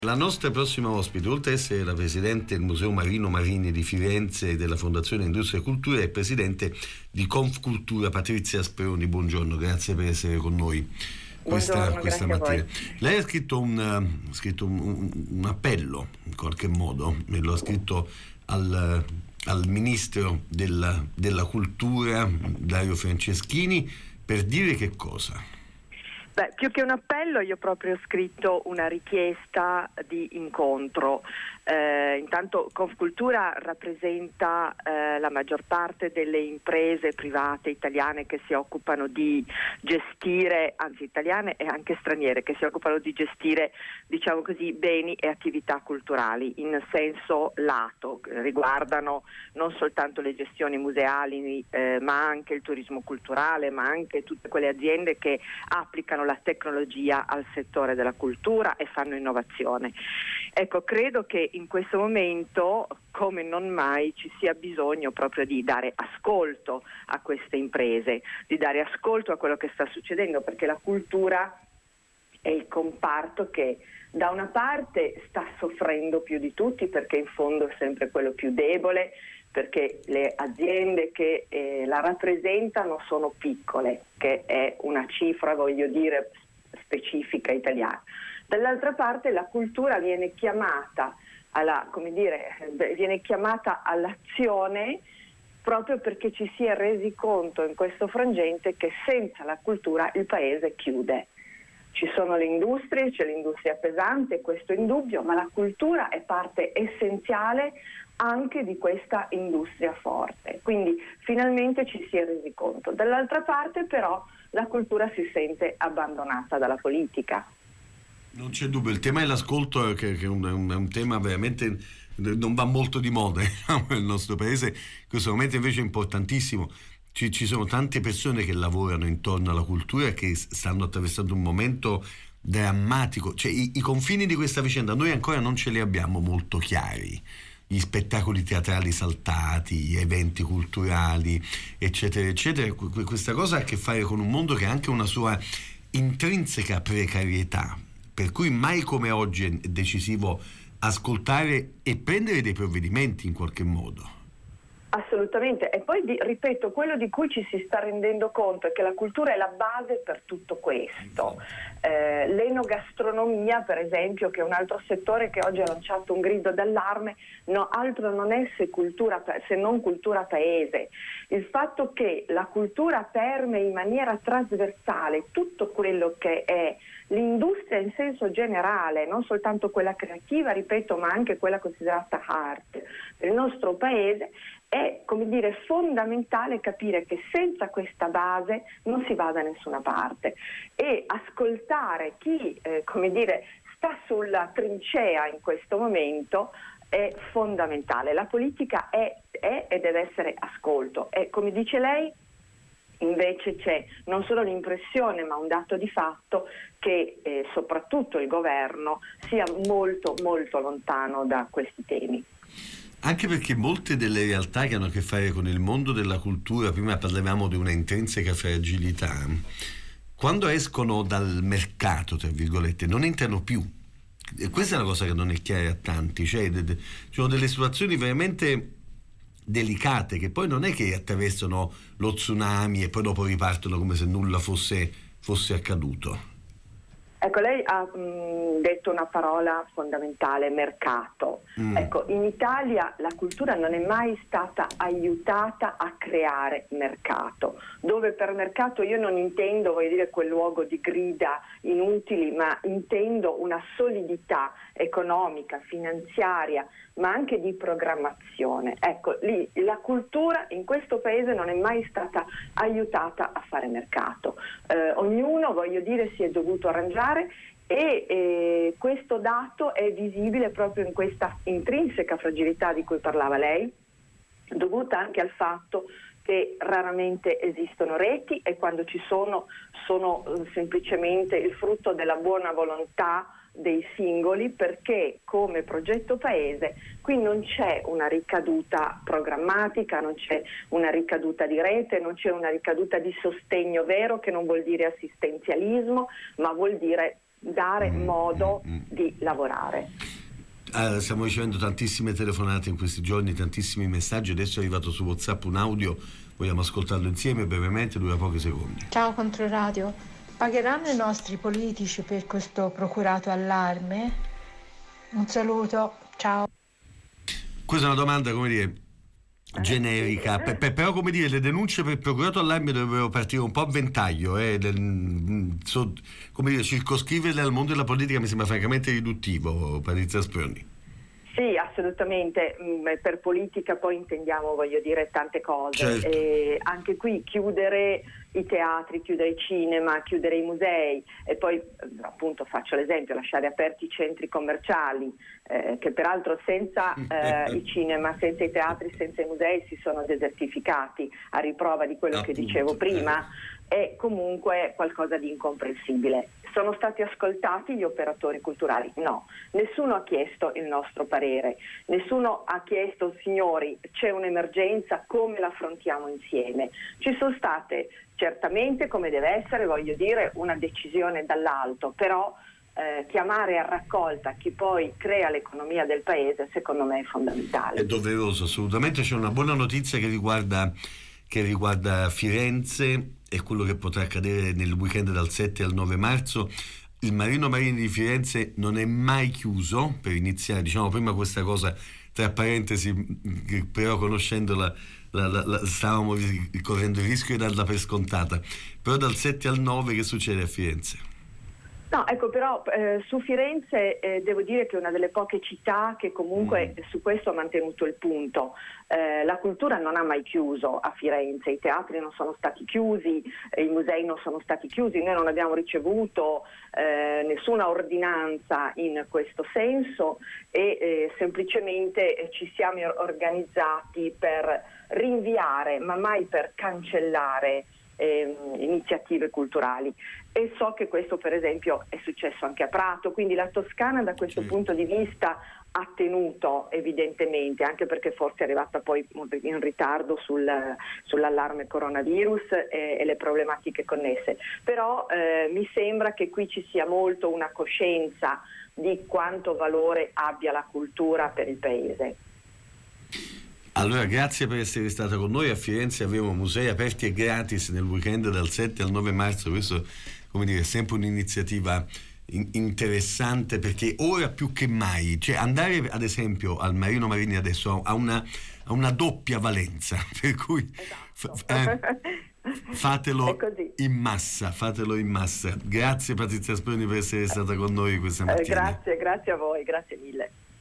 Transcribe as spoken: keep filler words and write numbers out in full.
La nostra prossima ospite, oltre ad essere la presidente del Museo Marino Marini di Firenze e della Fondazione Industria e Cultura, è presidente di Confcultura. Patrizia Speroni, buongiorno, grazie per essere con noi questa, Buongiorno, questa grazie mattina. Lei ha scritto, un, uh, scritto un, un, un appello, in qualche modo, me lo ha scritto al, al Ministro della, della Cultura, Dario Franceschini, per dire che cosa? Beh, più che un appello io proprio ho scritto una richiesta di incontro. Eh, intanto Confcultura rappresenta eh, la maggior parte delle imprese private italiane che si occupano di gestire, anzi italiane e anche straniere, che si occupano di gestire, diciamo così, beni e attività culturali in senso lato. Riguardano non soltanto le gestioni museali, eh, ma anche il turismo culturale, ma anche tutte quelle aziende che applicano la tecnologia al settore della cultura e fanno innovazione. Ecco, credo che in questo momento, come non mai, ci sia bisogno proprio di dare ascolto a queste imprese, di dare ascolto a quello che sta succedendo, perché la cultura è il comparto che da una parte sta soffrendo più di tutti, perché in fondo è sempre quello più debole, perché le aziende che eh, la rappresentano sono piccole, che è una cifra, voglio dire, specifica italiana. Dall'altra parte la cultura viene chiamata alla, come dire, viene chiamata all'azione proprio perché ci si è resi conto in questo frangente che senza la cultura il paese chiude. Ci sono le industrie, c'è l'industria pesante, questo è indubbio, ma la cultura è parte essenziale anche di questa industria forte. Quindi finalmente ci si è resi conto. Dall'altra parte però la cultura si sente abbandonata dalla politica. Non c'è dubbio, il tema dell'ascolto che, che è, un, è un tema veramente non va molto di moda nel nostro paese, in questo momento invece è importantissimo. Ci, ci sono tante persone che lavorano intorno alla cultura e che stanno attraversando un momento drammatico, cioè i, i confini di questa vicenda noi ancora non ce li abbiamo molto chiari, gli spettacoli teatrali saltati, gli eventi culturali eccetera eccetera. Questa cosa ha a che fare con un mondo che ha anche una sua intrinseca precarietà, per cui mai come oggi è decisivo ascoltare e prendere dei provvedimenti in qualche modo. Assolutamente, e poi di, ripeto, quello di cui ci si sta rendendo conto è che la cultura è la base per tutto questo. Eh, l'enogastronomia, per esempio, che è un altro settore che oggi ha lanciato un grido d'allarme, no, altro non è se, cultura, se non cultura paese. Il fatto che la cultura permei in maniera trasversale tutto quello che è l'industria in senso generale, non soltanto quella creativa, ripeto, ma anche quella considerata art nel nostro paese, è, come dire, fondamentale capire che senza questa base non si va da nessuna parte, e ascoltare chi, eh, come dire, sta sulla trincea in questo momento è fondamentale. La politica è, è e deve essere ascolto, e come dice lei, invece c'è non solo l'impressione ma un dato di fatto che eh, soprattutto il governo sia molto molto lontano da questi temi. Anche perché molte delle realtà che hanno a che fare con il mondo della cultura, prima parlavamo di una intrinseca fragilità, quando escono dal mercato, tra virgolette, non entrano più. E questa è una cosa che non è chiara a tanti, cioè de- de- ci sono delle situazioni veramente delicate che poi non è che attraversano lo tsunami e poi dopo ripartono come se nulla fosse, fosse accaduto. Ecco, lei ha mh, detto una parola fondamentale, mercato. Mm. Ecco, in Italia la cultura non è mai stata aiutata a creare mercato, dove per mercato io non intendo, voglio dire, quel luogo di grida inutili, ma intendo una solidità economica, finanziaria, ma anche di programmazione. Ecco, lì la cultura in questo paese non è mai stata aiutata a fare mercato. Eh, ognuno, voglio dire, si è dovuto arrangiare e eh, questo dato è visibile proprio in questa intrinseca fragilità di cui parlava lei, dovuta anche al fatto che raramente esistono reti e quando ci sono sono eh, semplicemente il frutto della buona volontà dei singoli, perché come progetto paese qui non c'è una ricaduta programmatica, non c'è una ricaduta di rete, non c'è una ricaduta di sostegno vero, che non vuol dire assistenzialismo, ma vuol dire dare mm, modo mm, mm. di lavorare. Uh, stiamo ricevendo tantissime telefonate in questi giorni, tantissimi messaggi. Adesso è arrivato su WhatsApp un audio, vogliamo ascoltarlo insieme brevemente, dura pochi secondi. Ciao Controradio, pagheranno i nostri politici per questo procurato allarme? Un saluto, ciao. Questa è una domanda, come dire, generica, per, per, però come dire, le denunce per procurato allarme dovrebbero partire un po' a ventaglio, eh, del, so, come dire, circoscriverle al mondo della politica mi sembra francamente riduttivo, Patrizia Speroni. Sì, assolutamente. Per politica poi intendiamo, voglio dire, tante cose. Certo. E anche qui chiudere i teatri, chiudere i cinema, chiudere i musei e poi appunto faccio l'esempio, lasciare aperti i centri commerciali eh, che peraltro senza eh, i cinema, senza i teatri, senza i musei si sono desertificati, a riprova di quello appunto, che dicevo prima, è comunque qualcosa di incomprensibile. Sono stati ascoltati gli operatori culturali? No, nessuno ha chiesto il nostro parere, nessuno ha chiesto signori c'è un'emergenza, come la affrontiamo insieme. Ci sono state certamente, come deve essere, voglio dire, una decisione dall'alto, però eh, chiamare a raccolta chi poi crea l'economia del paese secondo me è fondamentale. È doveroso, assolutamente. C'è una buona notizia che riguarda, che riguarda Firenze e quello che potrà accadere nel weekend dal sette al nove marzo. Il Marino Marini di Firenze non è mai chiuso, per iniziare, diciamo prima questa cosa tra parentesi, che però conoscendola la, la, la, stavamo correndo il rischio di darla per scontata, però dal sette al nove che succede a Firenze? No, ecco, però eh, su Firenze eh, devo dire che è una delle poche città che comunque mm. su questo ha mantenuto il punto. Eh, la cultura non ha mai chiuso a Firenze, i teatri non sono stati chiusi, eh, i musei non sono stati chiusi, noi non abbiamo ricevuto eh, nessuna ordinanza in questo senso e eh, semplicemente eh, ci siamo organizzati per rinviare, ma mai per cancellare eh, iniziative culturali. E so che questo per esempio è successo anche a Prato, quindi la Toscana da questo sì. punto di vista ha tenuto evidentemente, anche perché forse è arrivata poi in ritardo sul, sull'allarme coronavirus e, e le problematiche connesse, però eh, mi sembra che qui ci sia molto una coscienza di quanto valore abbia la cultura per il paese. Allora, grazie per essere stata con noi. A Firenze avremo musei aperti e gratis nel weekend dal sette al nove marzo. Questo, come dire, è sempre un'iniziativa in- interessante, perché ora più che mai, cioè andare ad esempio al Marino Marini adesso ha una, ha una doppia valenza, per cui esatto. f- eh, fatelo in massa, fatelo in massa. Grazie Patrizia Speroni per essere stata con noi questa mattina. Eh, grazie, grazie a voi, grazie mille.